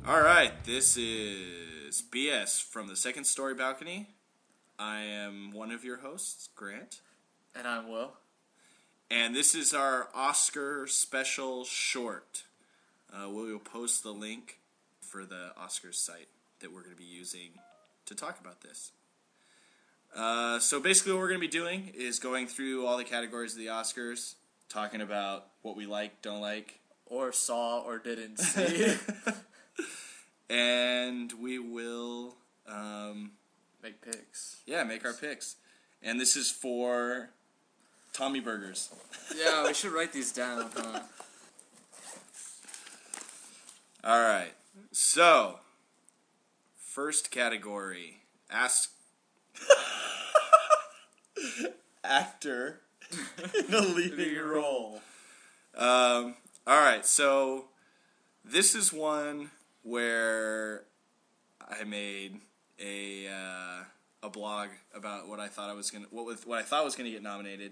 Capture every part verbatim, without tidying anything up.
All right, this is B S from the Second Story Balcony. I am one of your hosts, Grant. And I'm Will. And this is our Oscar special short. Uh, we will post the link for the Oscars site that we're going to be using to talk about this. Uh, so basically what we're going to be doing is going through all the categories of the Oscars, talking about what we like, don't like. Or saw or didn't see. And we will... Um, make picks. Yeah, make our picks. And this is for Tommy Burgers. Yeah, we should write these down, huh? All right. So, first category. Ask... Actor in a leading role. Um, all right, so this is one where I made a uh, a blog about what I thought I was gonna what was, what I thought was gonna get nominated,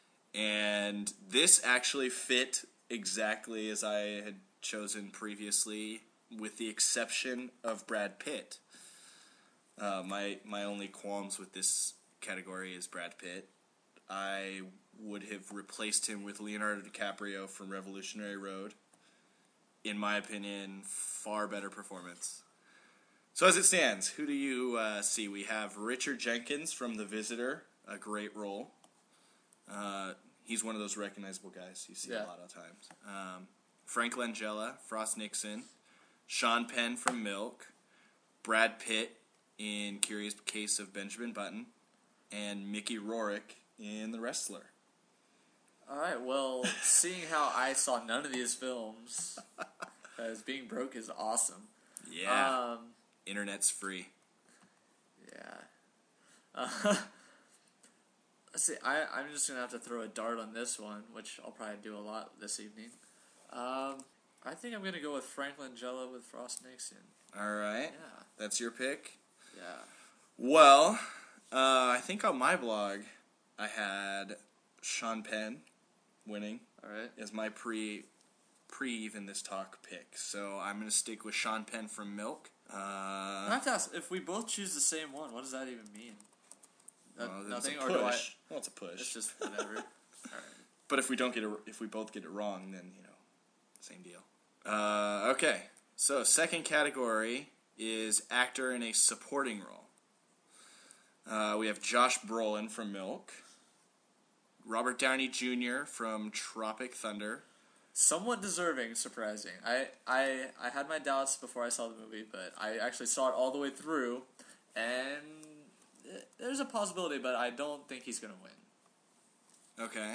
and this actually fit exactly as I had chosen previously, with the exception of Brad Pitt. Uh, my my only qualms with this category is Brad Pitt. I would have replaced him with Leonardo DiCaprio from Revolutionary Road. In my opinion, far better performance. So as it stands, who do you uh, see? We have Richard Jenkins from The Visitor, a great role. Uh, he's one of those recognizable guys you see yeah. a lot of times. Um, Frank Langella, Frost Nixon, Sean Penn from Milk, Brad Pitt in Curious Case of Benjamin Button, and Mickey Rourke in The Wrestler. Alright, well, seeing how I saw none of these films, as Being Broke is awesome. Yeah. Um, Internet's free. Yeah. Uh, let's see, I, I'm just going to have to throw a dart on this one, which I'll probably do a lot this evening. Um, I think I'm going to go with Frank Langella with Frost Nixon. Alright. Yeah. That's your pick? Yeah. Well, uh, I think on my blog, I had Sean Penn winning Alright. as my pre pre even this talk pick. So I'm going to stick with Sean Penn from Milk. Uh, I have to ask, if we both choose the same one, what does that even mean? That, well, nothing, it's a or push. do I? Well, it's a push. It's just whatever. All right. But if we don't get it, if we both get it wrong, then you know, same deal. Uh, okay. So second category is actor in a supporting role. Uh, we have Josh Brolin from Milk, Robert Downey Junior from Tropic Thunder. Somewhat deserving, surprising. I, I I had my doubts before I saw the movie, but I actually saw it all the way through, and there's a possibility, but I don't think he's going to win. Okay.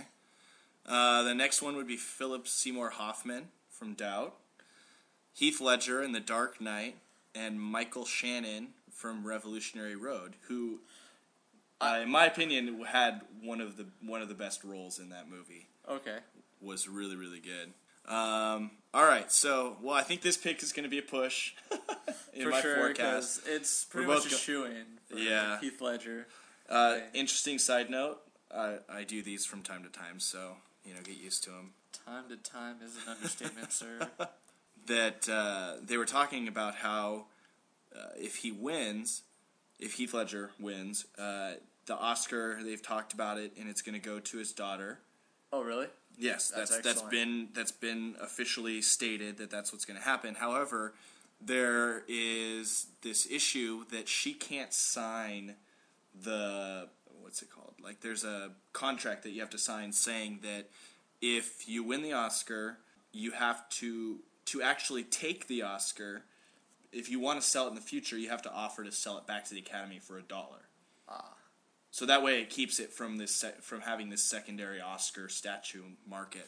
Uh, the next one would be Philip Seymour Hoffman from Doubt, Heath Ledger in The Dark Knight, and Michael Shannon from Revolutionary Road, who, uh, in my opinion, had one of the one of the best roles in that movie. Okay. Was really, really good. Um, all right, so, well, I think this pick is going to be a push in for my sure, forecast. It's pretty We're much both a go- shoo-in for yeah. Heath Ledger. Uh, interesting side note, I, I do these from time to time, so, you know, get used to them. Time to time is an understatement, sir. That uh, they were talking about how uh, if he wins, if Heath Ledger wins, uh, the Oscar, they've talked about it, and it's going to go to his daughter. Oh, really? Yes, that's that's, that's been that's been officially stated that that's what's going to happen. However, there is this issue that she can't sign the what's it called? Like there's a contract that you have to sign saying that if you win the Oscar, you have to to actually take the Oscar. If you want to sell it in the future, you have to offer to sell it back to the Academy for a dollar. Ah. So that way it keeps it from this se- from having this secondary Oscar statue market.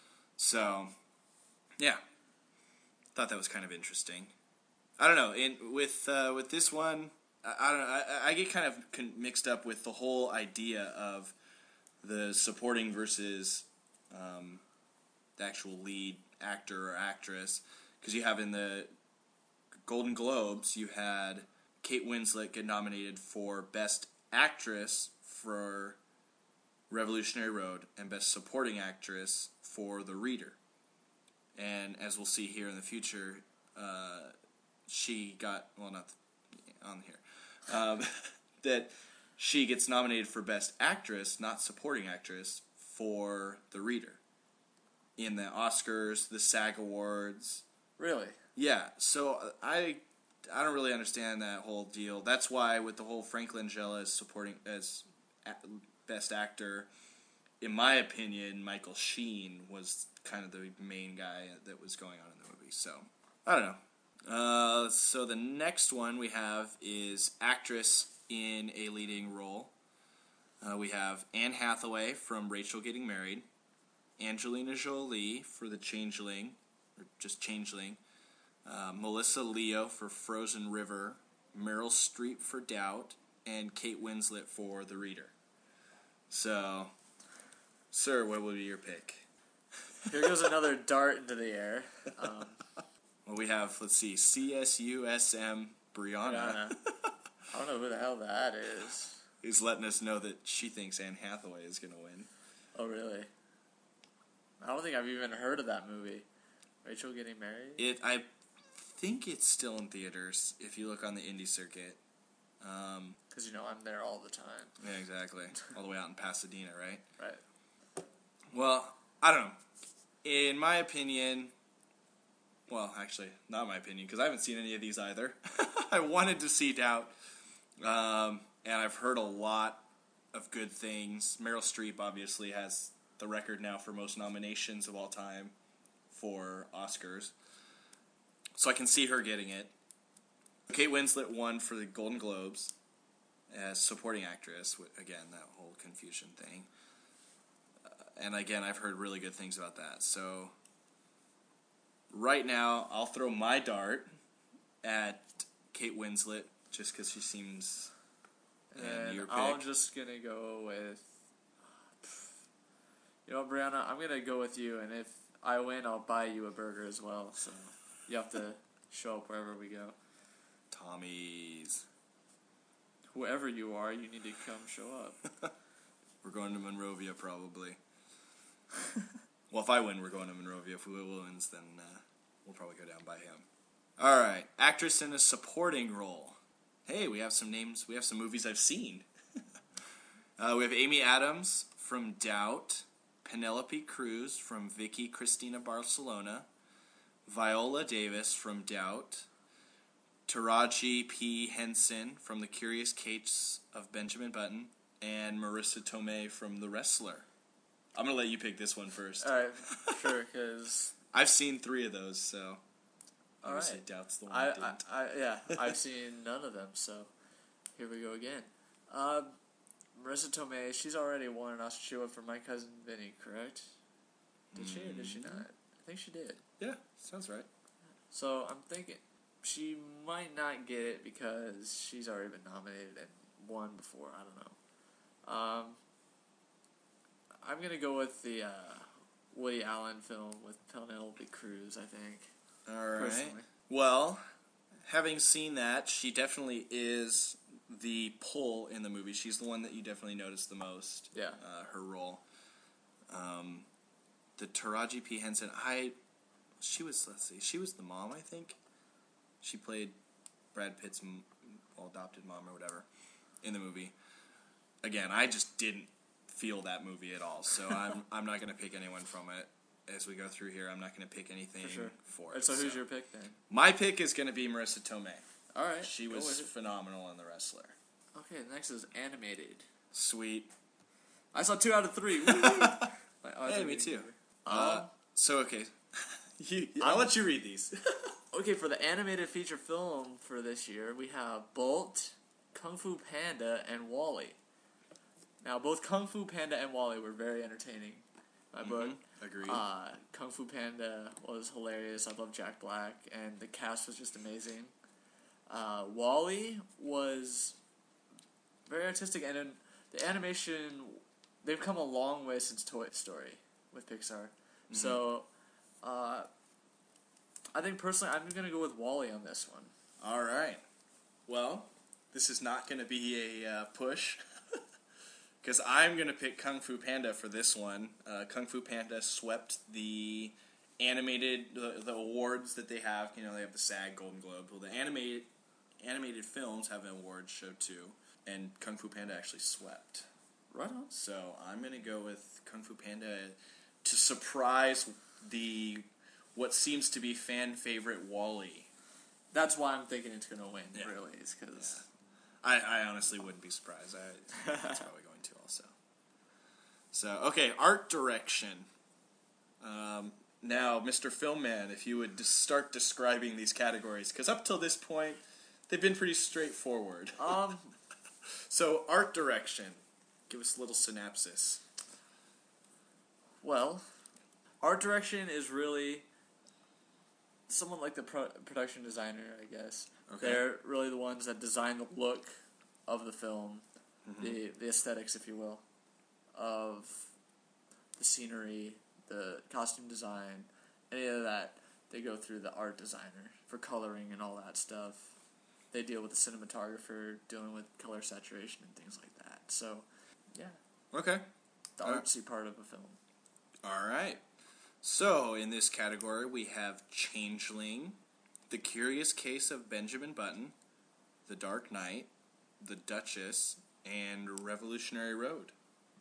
So, yeah, thought that was kind of interesting. I don't know. In with uh, with this one, I, I don't know. I, I get kind of con- mixed up with the whole idea of the supporting versus um, the actual lead actor or actress, because you have in the Golden Globes you had Kate Winslet get nominated for Best Actress for Revolutionary Road and Best Supporting Actress for The Reader. And as we'll see here in the future, uh, she got well not on here um, that she gets nominated for Best Actress, not Supporting Actress, for The Reader in the Oscars, the SAG Awards. Really? Yeah. So I I don't really understand that whole deal. That's why with the whole Frank Langella as supporting as Best Actor, in my opinion, Michael Sheen was kind of the main guy that was going on in the movie. So I don't know. Uh, so the next one we have is actress in a leading role. Uh, we have Anne Hathaway from Rachel Getting Married, Angelina Jolie for The Changeling, or just Changeling, uh, Melissa Leo for Frozen River, Meryl Streep for Doubt, and Kate Winslet for The Reader. So, sir, what would be your pick? Here goes another dart into the air. Um, well, we have, let's see, C S U S M Brianna. Brianna. I don't know who the hell that is. Who's letting us know that she thinks Anne Hathaway is going to win. Oh, really? I don't think I've even heard of that movie. Rachel Getting Married? It, I think it's still in theaters if you look on the indie circuit. Because, um, you know, I'm there all the time. Yeah, exactly. All the way out in Pasadena, right? Right. Well, I don't know. In my opinion, well, actually, not my opinion, because I haven't seen any of these either. I wanted to see Doubt, um, and I've heard a lot of good things. Meryl Streep obviously has the record now for most nominations of all time for Oscars, so I can see her getting it. Kate Winslet won for the Golden Globes as supporting actress. Again, that whole confusion thing. Uh, and again, I've heard really good things about that. So right now, I'll throw my dart at Kate Winslet just because she seems... And, and your pick. I'm just going to go with... You know, Brianna, I'm going to go with you, and if I win, I'll buy you a burger as well. So you have to show up wherever we go. Tommy's. Whoever you are, you need to come show up. We're going to Monrovia, probably. Well, if I win, we're going to Monrovia. If Will wins, then uh, we'll probably go down by him. All right. Actress in a supporting role. Hey, we have some names. We have some movies I've seen. uh, we have Amy Adams from Doubt, Penelope Cruz from Vicky Cristina Barcelona, Viola Davis from Doubt, Taraji P. Henson from The Curious Case of Benjamin Button, and Marissa Tomei from The Wrestler. I'm going to let you pick this one first. All right, sure, because... I've seen three of those, so... All right. Doubt's the one I, I didn't. I, I, yeah, I've seen none of them, so here we go again. Um, Marissa Tomei, she's already won an Oscar. She went for My Cousin Vinny, correct? Did she or did she not? I think she did. Yeah, sounds right. So I'm thinking she might not get it because she's already been nominated and won before. I don't know. Um, I'm going to go with the uh, Woody Allen film with Penelope Cruz, I think. All right. Personally. Well, having seen that, she definitely is the pull in the movie. She's the one that you definitely notice the most. Yeah. Uh, her role. Um, the Taraji P. Henson, I, she was, let's see, she was the mom, I think. She played Brad Pitt's, well, adopted mom or whatever in the movie. Again, I just didn't feel that movie at all, so I'm I'm not going to pick anyone from it. As we go through here, I'm not going to pick anything for, sure. for it. And so who's so. your pick then? My pick is going to be Marissa Tomei. All right. She was phenomenal in The Wrestler. Okay, next is animated. Sweet. I saw two out of three. Hey, me too. Um, uh, so, okay. you, I'll let you read these. Okay, for the animated feature film for this year, we have Bolt, Kung Fu Panda, and WALL-E. Now, both Kung Fu Panda and WALL-E were very entertaining. My mm-hmm. book. Agreed. Uh, Kung Fu Panda was hilarious. I love Jack Black, and the cast was just amazing. Uh, WALL-E was very artistic, and in the animation, they've come a long way since Toy Story with Pixar. Mm-hmm. So, uh, I think personally, I'm going to go with WALL-E on this one. All right. Well, this is not going to be a uh, push. Because I'm going to pick Kung Fu Panda for this one. Uh, Kung Fu Panda swept the animated the, the awards that they have. You know, they have the SAG Golden Globe. Well, the animated animated films have an awards show too, and Kung Fu Panda actually swept. Right on. So I'm gonna go with Kung Fu Panda to surprise the what seems to be fan favorite WALL-E. That's why I'm thinking it's gonna win. Yeah. Really, is because I, I honestly wouldn't be surprised. I, that's probably going to also. So okay, art direction. Um, now, Mister Filmman, if you would just start describing these categories, because up till this point, they've been pretty straightforward. um, So art direction, give us a little synopsis. well, art direction is really someone like the pro- production designer, I guess. Okay. They're really the ones that design the look of the film, Mm-hmm. the the aesthetics, if you will, of the scenery, the costume design, any of that. They go through the art designer for coloring and all that stuff. They deal with the cinematographer, dealing with color saturation and things like that. So, yeah, Okay. the Uh, artsy part of a film. All right. So in this category, we have Changeling, The Curious Case of Benjamin Button, The Dark Knight, The Duchess, and Revolutionary Road.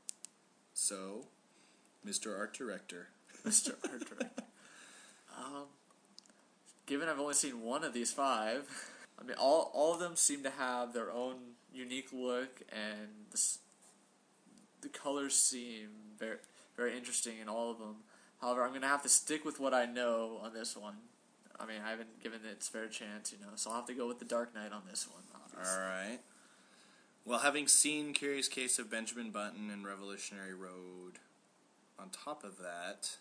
So, Mister Art Director. Mister Art Director. Um, given I've only seen one of these five, I mean, all all of them seem to have their own unique look, and the, s- the colors seem very very interesting in all of them. However, I'm going to have to stick with what I know on this one. I mean, I haven't given it its fair chance, you know, so I'll have to go with The Dark Knight on this one, obviously. All right. Well, having seen Curious Case of Benjamin Button and Revolutionary Road, on top of that,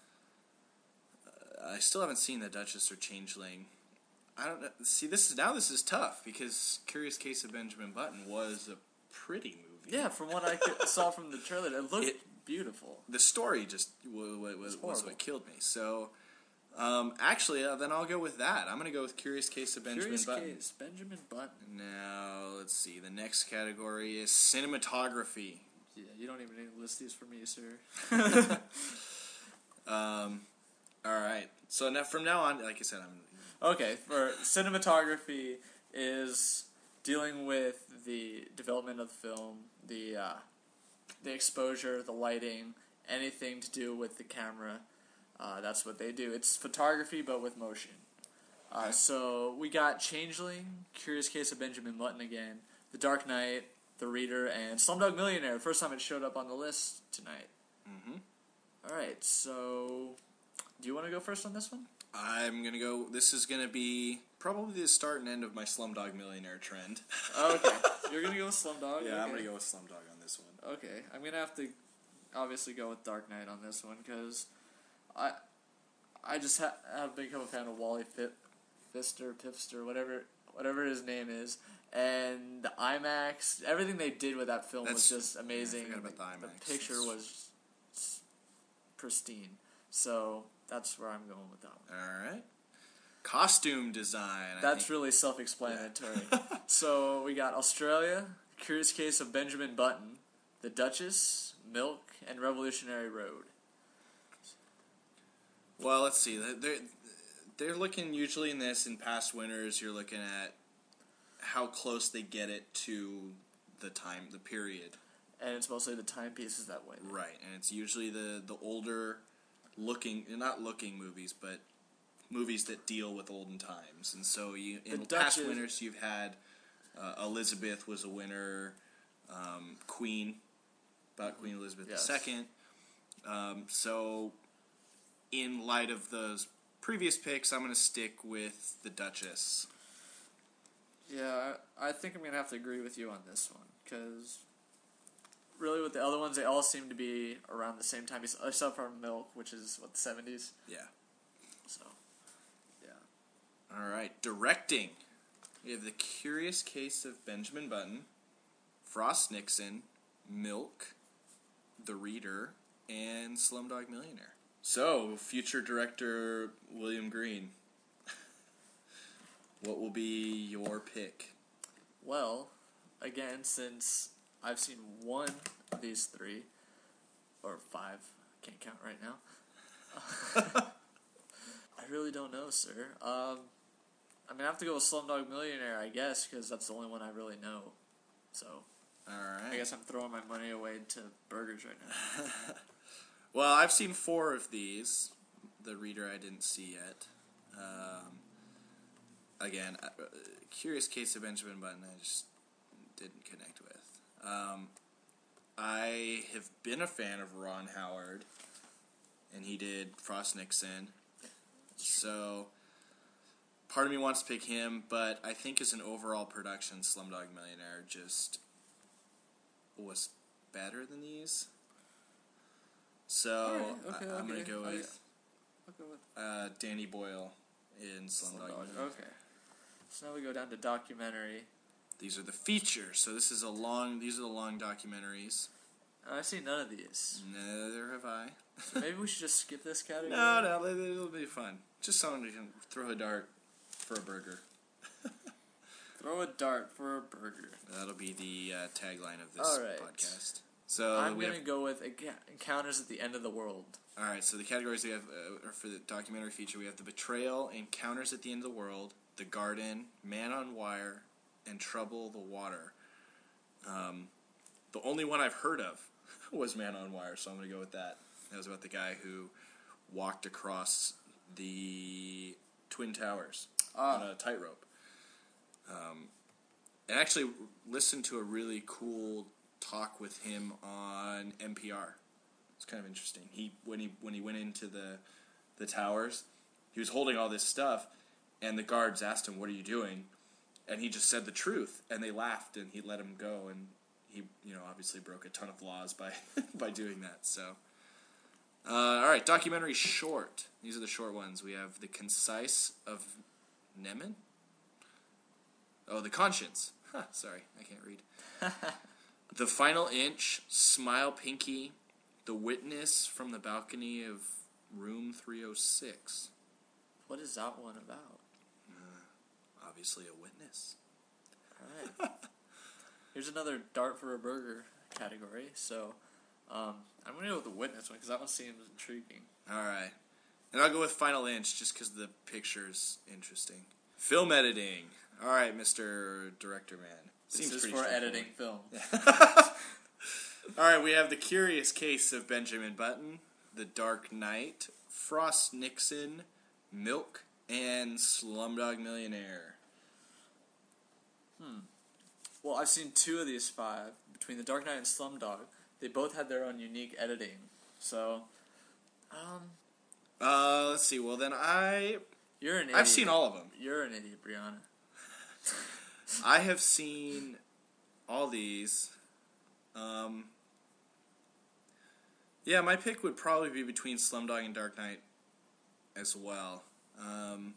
uh, I still haven't seen The Duchess or Changeling. I don't know. See, this is now this is tough because Curious Case of Benjamin Button was a pretty movie. Yeah, from what I could, saw from the trailer, it looked It- beautiful. The story just w- w- was, was horrible. what killed me. So, um, actually, uh, then I'll go with that. I'm going to go with Curious Case of Benjamin Curious Button. Case, Benjamin Button. Now, let's see. The next category is cinematography. Yeah, you don't even need to list these for me, sir. Um, all right. So now, from now on, like I said, I'm Okay, for cinematography is dealing with the development of the film, the uh, the exposure, the lighting, anything to do with the camera. Uh, that's what they do. It's photography, but with motion. Uh, so we got Changeling, Curious Case of Benjamin Button again, The Dark Knight, The Reader, and Slumdog Millionaire. First time it showed up on the list tonight. Mhm. All right, so do you want to go first on this one? I'm gonna go. This is gonna be probably the start and end of my Slumdog Millionaire trend. Okay, you're gonna go with Slumdog. Yeah, I'm okay. gonna go with Slumdog on this one. Okay, I'm gonna have to obviously go with Dark Knight on this one because I I just ha- have become a fan of Wally Fit, Fister, Pipster, whatever whatever his name is, and the IMAX, everything they did with that film That's- was just amazing. yeah, I forgot about the The IMAX. picture That's- was s- pristine, so that's where I'm going with that one. All right. Costume design. I That's think. really self-explanatory. So we got Australia, Curious Case of Benjamin Button, The Duchess, Milk, and Revolutionary Road. Well, let's see. They're they're looking usually in this in past winners. You're looking at how close they get it to the time, the period. And it's mostly the timepieces that win. Right, and it's usually the the older looking, not looking movies, but movies that deal with olden times. And so you in The past Duchess- winners, you've had uh, Elizabeth was a winner, um, Queen, about Queen Elizabeth Yes. the Second. Um, so, in light of those previous picks, I'm going to stick with the Duchess. Yeah, I, I think I'm going to have to agree with you on this one. Because really with the other ones, they all seem to be around the same time. Except for Milk, which is, what, the seventies? Yeah. So, yeah. All right, directing. We have The Curious Case of Benjamin Button, Frost Nixon, Milk, The Reader, and Slumdog Millionaire. So, future director William Green, what will be your pick? Well, again, since I've seen one of these three, or five, can't count right now. really don't know, sir. Um, I mean, I have to go with Slumdog Millionaire, I guess, because that's the only one I really know. So, All right. I guess I'm throwing my money away into burgers right now. Well, I've seen four of these. The Reader I didn't see yet. Um, again, uh, Curious Case of Benjamin Button I just didn't connect with. Um, I have been a fan of Ron Howard, and he did Frost Nixon. So, part of me wants to pick him, but I think as an overall production, Slumdog Millionaire just was better than these. So, right, okay, I, I'm okay, going to go okay. with I'll go with uh, Danny Boyle in Slumdog Slumdog. Millionaire. Okay. So now we go down to documentary. These are the features. So this is a long. These are the long documentaries. I've seen none of these. Neither have I. So maybe we should just skip this category? No, no, it- it'll be fun. Just someone who can throw a dart for a burger. Throw a dart for a burger. That'll be the uh, tagline of this All right. podcast. So I'm we going to have, go with Enc- Encounters at the End of the World. all right. So the categories we have uh, are for the documentary feature. We have The Betrayal, Encounters at the End of the World, The Garden, Man on Wire, and Trouble the Water. Um, the only one I've heard of was Man on Wire, so I'm going to go with that. That was about the guy who walked across the Twin Towers Ah. on a tightrope. Um, and actually listened to a really cool talk with him on N P R. It's kind of interesting. He when he when he went into the the towers, he was holding all this stuff, and the guards asked him, "What are you doing?" And he just said the truth, and they laughed, and he let him go, and he, you know, obviously broke a ton of laws by by doing that. So, uh, all right, documentary short. These are the short ones. We have The Concise of Nemen. Oh, The Conscience. Huh, sorry, I can't read. The Final Inch, Smile Pinky, The Witness from the Balcony of Room three oh six. What is that one about? Uh, obviously a witness. All right. Here's another dart for a burger category. So, um, I'm going to go with the Witness one because that one seems intriguing. All right. And I'll go with Final Inch just because the picture's interesting. Film editing. All right, Mister Director Man. This Seems is pretty for straightforward. editing film. All right, we have The Curious Case of Benjamin Button, The Dark Knight, Frost Nixon, Milk, and Slumdog Millionaire. Hmm. Well, I've seen two of these five. Between The Dark Knight and Slumdog, they both had their own unique editing. So, um... Uh, let's see. Well, then I... You're an idiot. I've seen all of them. You're an idiot, Brianna. I have seen all these. Um, yeah, my pick would probably be between Slumdog and Dark Knight as well. Um,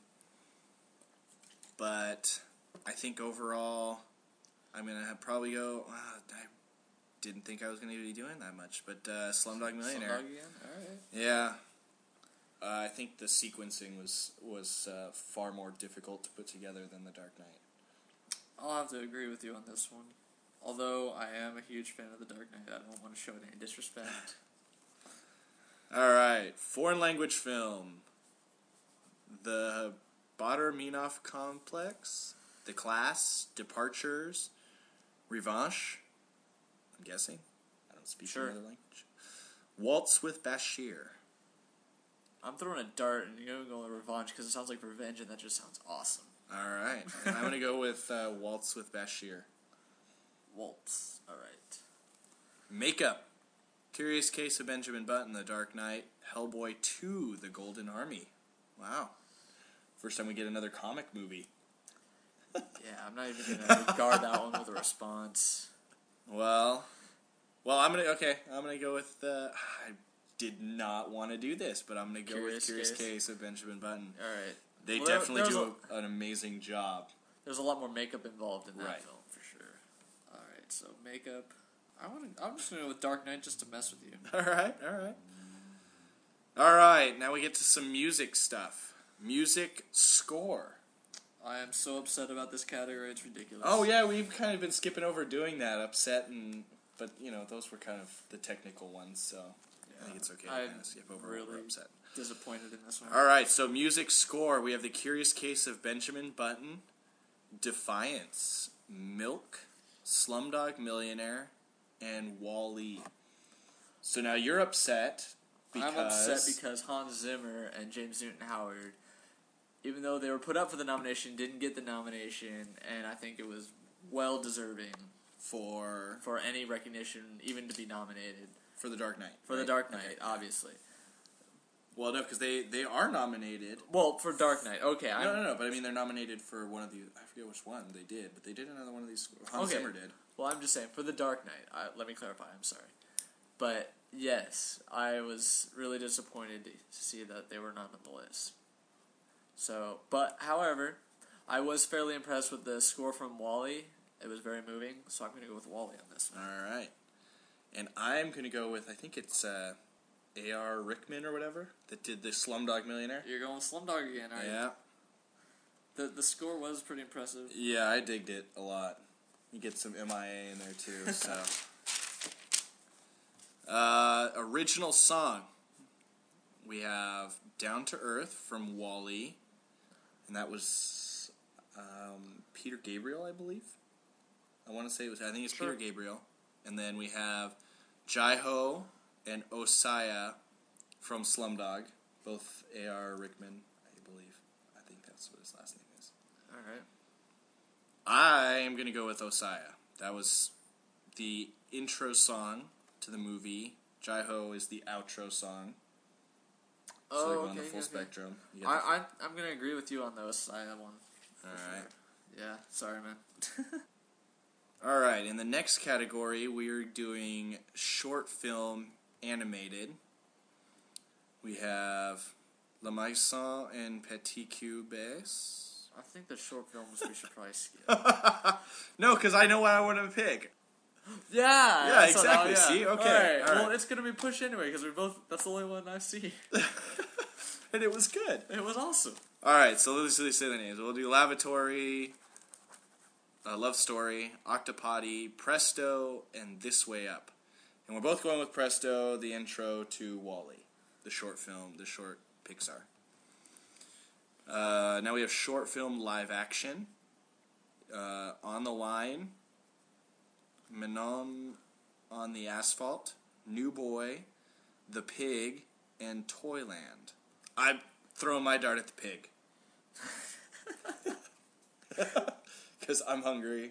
but I think overall, I'm going to probably go... Uh, I didn't think I was going to be doing that much, but uh, Slumdog Millionaire. Slumdog again? Alright. Yeah. Uh, I think the sequencing was, was uh, far more difficult to put together than The Dark Knight. I'll have to agree with you on this one. Although I am a huge fan of The Dark Knight, I don't want to show it any disrespect. Alright, foreign language film. The Bader-Meinhof Complex, The Class, Departures, Revanche, I'm guessing. I don't speak Sure. another language. Waltz with Bashir. I'm throwing a dart, and you're going to go with Revenge, because it sounds like revenge, and that just sounds awesome. Alright, and I'm going to go with uh, Waltz with Bashir. Waltz. Alright. Makeup. Curious Case of Benjamin Button, The Dark Knight, Hellboy two, The Golden Army. Wow. First time we get another comic movie. Yeah, I'm not even going to regard that one with a response. Well, well, I'm gonna okay. I'm gonna go with. Uh, I did not want to do this, but I'm gonna go Curious with Curious Case. Case of Benjamin Button. Alright. They Well, there- definitely there's do a, an amazing job. There's a lot more makeup involved in that Right. film, for sure. Alright, so makeup. I want to. I'm just going to go with Dark Knight just to mess with you. All right, all right, all right. Now we get to some music stuff. Music score. I am so upset about this category, it's ridiculous. Oh yeah, we've kind of been skipping over doing that. Upset and, but you know, those were kind of the technical ones. So I think it's okay to I'm kind of skip over really what we're upset. disappointed in this one. All right, so music score. We have The Curious Case of Benjamin Button, Defiance, Milk, Slumdog Millionaire, and Wall-E. So now you're upset because... I'm upset because Hans Zimmer and James Newton Howard, even though they were put up for the nomination, didn't get the nomination, and I think it was well deserving for for any recognition, even to be nominated. For The Dark Knight. For right? The Dark Knight, Okay. obviously. Well, no, because they, they are nominated. Well, for Dark Knight, okay. I'm, No, no, no, but I mean they're nominated for one of the... I forget which one they did, but they did another one of these... Hans Okay. Zimmer did. Well, I'm just saying, for The Dark Knight, I, let me clarify, I'm sorry. But, yes, I was really disappointed to see that they were not on the list. So, but, however, I was fairly impressed with the score from Wall-E. It was very moving, so I'm going to go with Wall-E on this one. All right. And I'm going to go with, I think it's uh, A R Rickman or whatever, that did the Slumdog Millionaire. You're going with Slumdog again, aren't Yeah. you? The, the score was pretty impressive. Yeah, I digged it a lot. You get some M I A in there too, so... uh, original song. We have Down to Earth from Wall-E, and that was um, Peter Gabriel, I believe. I want to say it was, I think it's Sure. Peter Gabriel. And then we have Jai-Ho and Osaya from Slumdog, both A R Rickman, I believe. I think that's what his last name is. Alright. I am going to go with Osaya. That was the intro song to the movie. Jai-Ho is the outro song. So Oh, they're going okay, the full okay. spectrum. You get I, the- I, I'm going to agree with you on the Osaya one. for Alright. sure. Yeah, sorry, man. Alright, in the next category, we're doing short film animated. We have La Maison and Petit Cubes. I think the short films we should probably skip. No, because I know what I want to pick. Yeah, Yeah, that's what I- exactly, yeah. see? Okay, Alright, alright. well, it's gonna be Push anyway, because we're both, that's the only one I see. And it was good. It was awesome. Alright, so let's just say the names. We'll do Lavatory, uh, Love Story, Octopoddy, Presto, and This Way Up. And we're both going with Presto, the intro to Wall-E, the short film, the short Pixar. Uh, now we have short film live action. Uh, On the Line, Manon on the Asphalt, New Boy, The Pig, and Toyland. I'm throwing my dart at the pig. Because I'm hungry.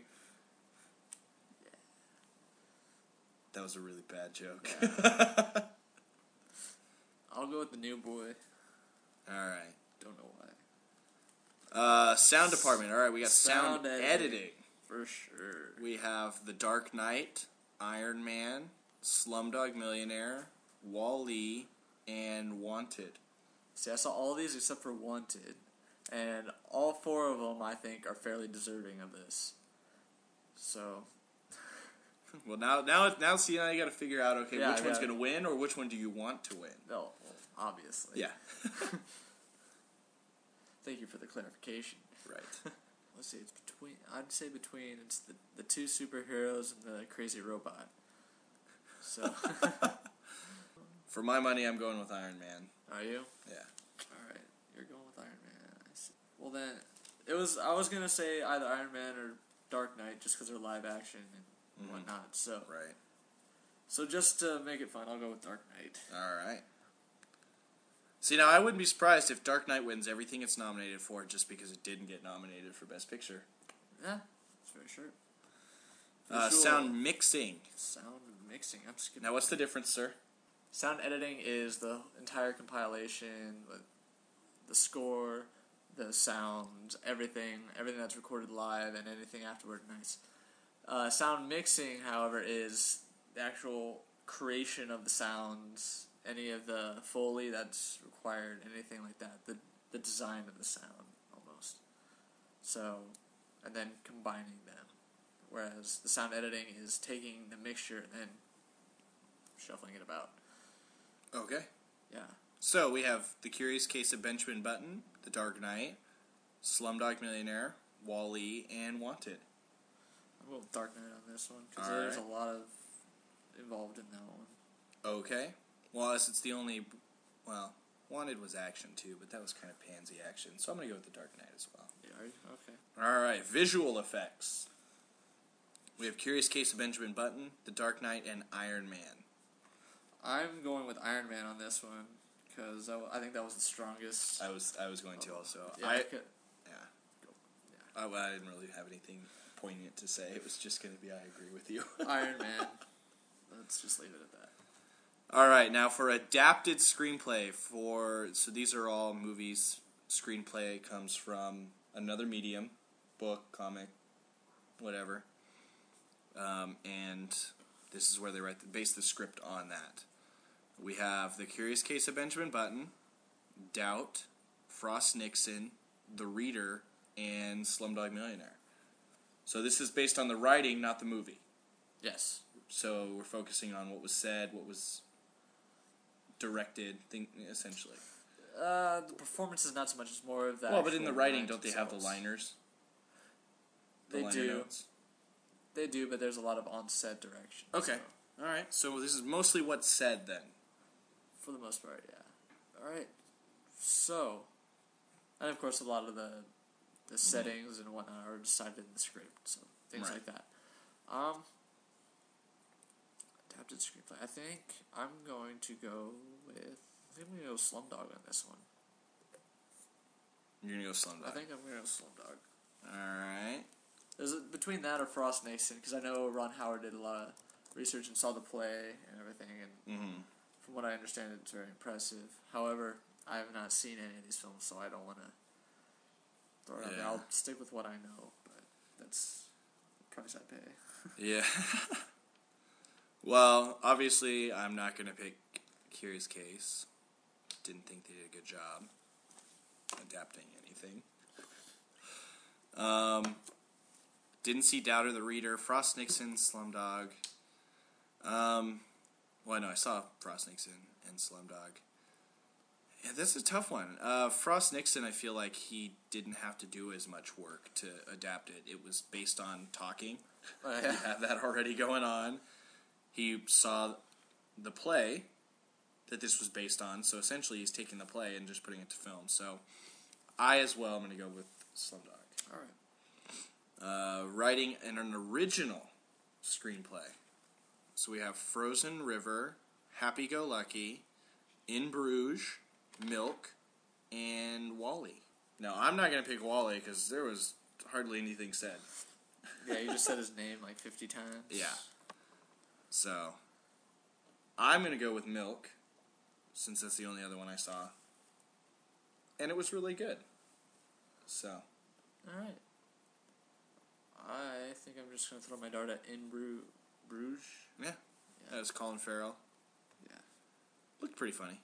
That was a really bad joke. Yeah. I'll go with the New Boy. Alright. Don't know why. Uh, sound department. Alright, we got Sound sound, editing. editing. For sure. We have The Dark Knight, Iron Man, Slumdog Millionaire, Wall-E, and Wanted. See, I saw all these except for Wanted, and all four of them, I think, are fairly deserving of this. So, Well, now, now, now, see, now you got to figure out, okay, Yeah, which I one's gotta- going to win, or which one do you want to win? no, well, obviously. Yeah. Thank you for the clarification. Right. Let's see, it's between, I'd say between, it's the, the two superheroes and the crazy robot. So, For my money, I'm going with Iron Man. are you? Yeah. Alright, you're going with Iron Man. I see. Well then, it was, I was gonna say either Iron Man or Dark Knight just because they're live action and Mhm. whatnot, so. Right. So just to make it fun, I'll go with Dark Knight. All right. See, now I wouldn't be surprised if Dark Knight wins everything it's nominated for just because it didn't get nominated for Best Picture. Yeah, that's very sure. Uh, Visual- Sound mixing. Sound mixing. I'm skipping. Now, what's the difference, sir? Sound editing is the entire compilation, with the score, the sound, everything, everything that's recorded live, and anything afterward. Nice. Uh, sound mixing, however, is the actual creation of the sounds, any of the Foley that's required, anything like that. The the design of the sound, almost. So, and then combining them. Whereas the sound editing is taking the mixture and then shuffling it about. Okay. Yeah. So, we have The Curious Case of Benjamin Button, The Dark Knight, Slumdog Millionaire, Wall-E, and Wanted. I'm going with Dark Knight on this one because All there's right. a lot of involved in that one. Okay. Well, as it's the only, well, Wanted was action too, but that was kind of pansy action. So I'm going to go with The Dark Knight as well. Yeah, okay. All right, visual effects. We have Curious Case of Benjamin Button, The Dark Knight, and Iron Man. I'm going with Iron Man on this one because I, I think that was the strongest. I was I was going to also. Yeah, I, could, yeah. yeah. I, I didn't really have anything poignant to say. It was just going to be I agree with you. Iron Man. Let's just leave it at that. All right, now for adapted screenplay for so these are all movies. Screenplay comes from another medium, book, comic, whatever. Um, and this is where they write the, base the script on that. We have The Curious Case of Benjamin Button, Doubt, Frost Nixon, The Reader, and Slumdog Millionaire. So this is based on the writing, not the movie. Yes. So we're focusing on what was said, what was directed, thing, essentially. Uh, the performance is not so much; it's more of that. Well, but in the writing, lines don't they have the themselves. liners? The They liner do. notes? They do, but there's a lot of on-set direction. Okay. So, All right. So this is mostly what's said then. for the most part, yeah. All right. So, and of course, a lot of the the settings and whatnot are decided in the script, so things Right. like that. Um, adapted screenplay. I think I'm going to go with. I think I'm going to go Slumdog on this one. You're gonna go Slumdog. I think I'm going to go Slumdog. All right. Is it between that or Frost Nixon? Because I know Ron Howard did a lot of research and saw the play and everything, and Mm-hmm. from what I understand, it's very impressive. However, I have not seen any of these films, so I don't want to throw it out there. Yeah. I'll stick with what I know, but that's the price I pay. Yeah. Well, obviously, I'm not gonna pick Curious Case. Didn't think they did a good job adapting anything. Um, didn't see Doubter the Reader, Frost Nixon, Slumdog. Um, well, no, I saw Frost Nixon and Slumdog. Yeah, that's a tough one. Uh, Frost Nixon, I feel like he didn't have to do as much work to adapt it. It was based on talking. Uh, You have that already going on. He saw the play that this was based on, so essentially he's taking the play and just putting it to film. So I, as well, am going to go with Slumdog. All right. Uh, writing an, an original screenplay. So we have Frozen River, Happy Go Lucky, In Bruges, Milk, and Wall-E. Now, I'm not going to pick Wall-E because there was hardly anything said. Yeah, you just said his name like fifty times. Yeah. So, I'm going to go with Milk, since that's the only other one I saw. And it was really good. So. All right. I think I'm just going to throw my dart at In Bru- Bruges. Yeah. That was Colin Farrell. Yeah. Looked pretty funny.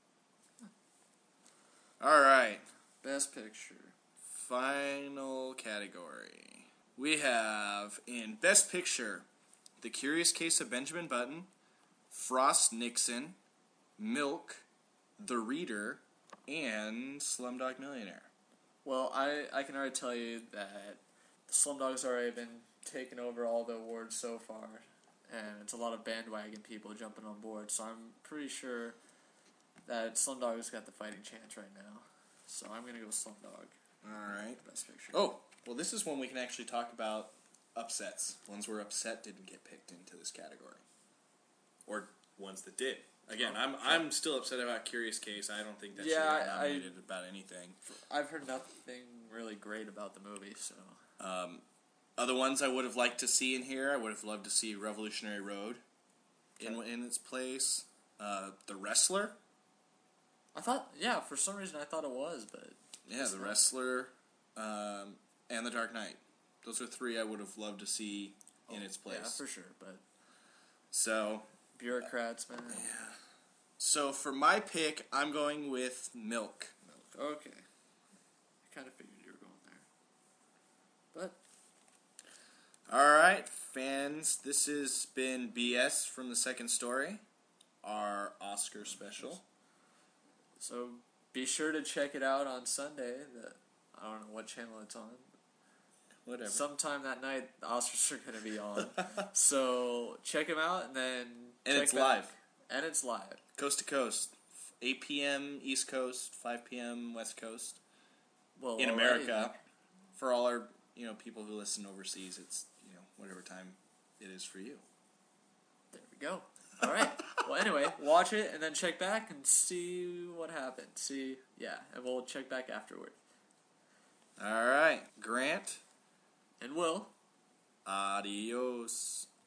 All right. Best Picture. Final category. We have in Best Picture, The Curious Case of Benjamin Button, Frost Nixon, Milk, The Reader, and Slumdog Millionaire. Well, I, I can already tell you that Slumdog's already been taking over all the awards so far, and it's a lot of bandwagon people jumping on board, so I'm pretty sure that Slumdog's got the fighting chance right now. So I'm going to go with Slumdog. All right. Best Picture. Oh, well, this is one we can actually talk about upsets. Ones where upset didn't get picked into this category. Or ones that did. Again, I'm I'm still upset about Curious Case. I don't think that Yeah, should get I- nominated about anything. I've heard nothing really great about the movie, so... Um, other ones I would have liked to see in here, I would have loved to see Revolutionary Road in Okay. in its place. Uh, The Wrestler. I thought, yeah, for some reason I thought it was, but... Yeah, It's The not. Wrestler, um, and The Dark Knight. Those are three I would have loved to see in its place. Yeah, for sure, but... So, Bureaucrats, man. yeah. So for my pick, I'm going with Milk. Okay. I kind of figured you were going there. But, All right, fans, this has been B S from the Second Story, our Oscar special. so be sure to check it out on Sunday. The, I don't know what channel it's on. Whatever. Sometime that night, the Oscars are going to be on. So check them out, and then and check it's back- live. And it's live. coast to coast, eight p.m. East Coast, five p.m. West Coast. Well, in all America, right. for all our you know people who listen overseas, it's you know whatever time it is for you. There we go. All right. Well, anyway, watch it and then check back and see what happened. See, yeah, and we'll check back afterward. All right, Grant And Will. Adios.